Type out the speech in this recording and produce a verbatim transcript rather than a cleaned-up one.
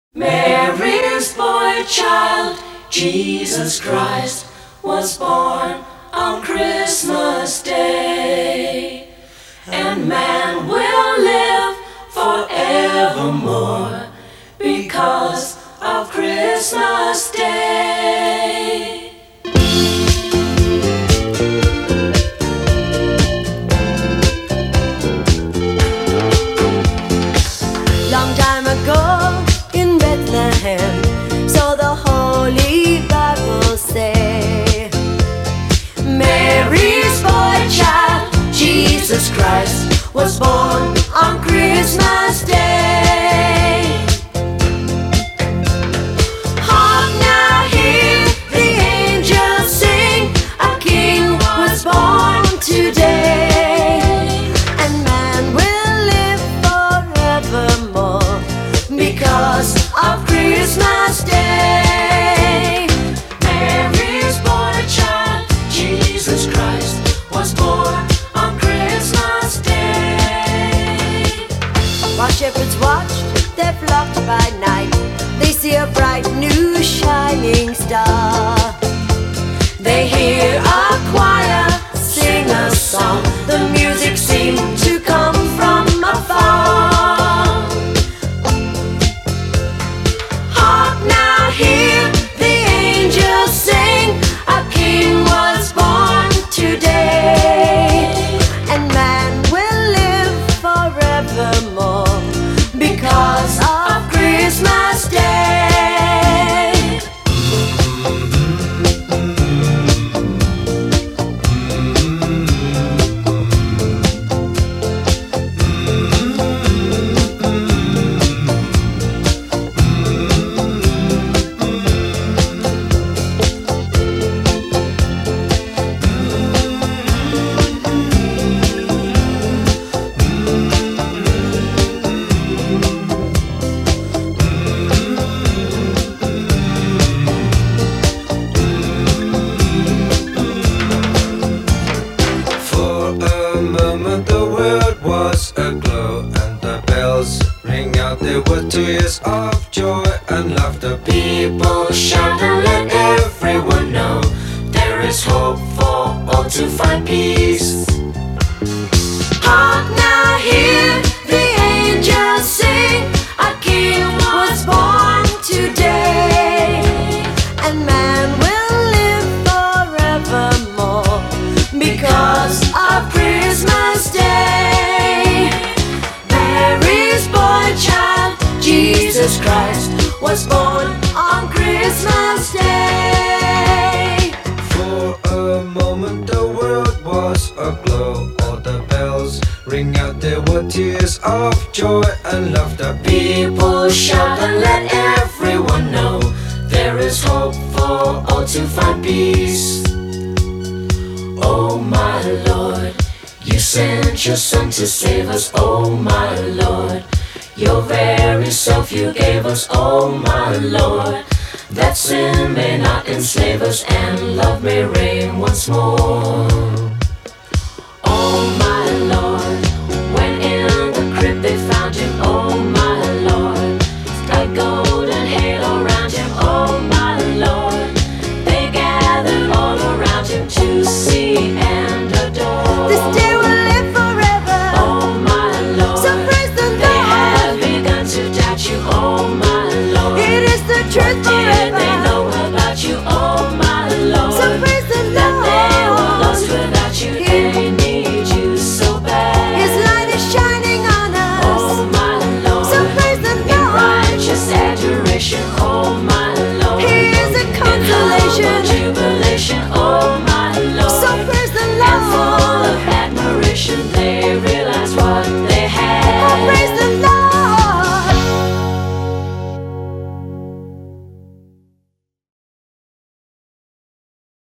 Mary's boy child, Jesus Christ, was born on Christmas Day. And man will live forevermore because of Christmas Day. Long time ago in Bethlehem, so the Holy Bible say, Mary's boy child, Jesus Christ, was born on Christmas Day. Hark now, hear the angels sing, a king was born today, and man will live forevermore because of Christmas Day. Mary's boy child, Jesus Christ, was born on Christmas Day. While shepherds watched their flock by night, they see a bright new shining star. They hear a choir sing a song, the music seemed to come from afar. Hark now, hear the angels sing, a king was born today, and man will live forevermore because of Christmas Day. There were tears of joy and laughter. People shout and let everyone know there is hope for all to find peace. Hark now, hear the angels sing, a king was born today, and man will live forevermore because of Christmas Day. Mary's boy child, Jesus Christ, was born on Christmas Day. For a moment the world was aglow. All the bells ring out, there were tears of joy and laughter. People shout and let everyone know there is hope for all to find peace. Oh my Lord, you sent your Son to save us. Oh my Lord, your very self you gave us. Oh my Lord, that sin may not enslave us and love may reign once more. Oh my Lord, when in the crib they found him. Oh my Lord, a golden halo around him. Oh my Lord, they gathered all around him to see and adore. This day will live forever. Oh my Lord, so praise the Lord. They have begun to doubt you. Oh my Lord, it is the truth.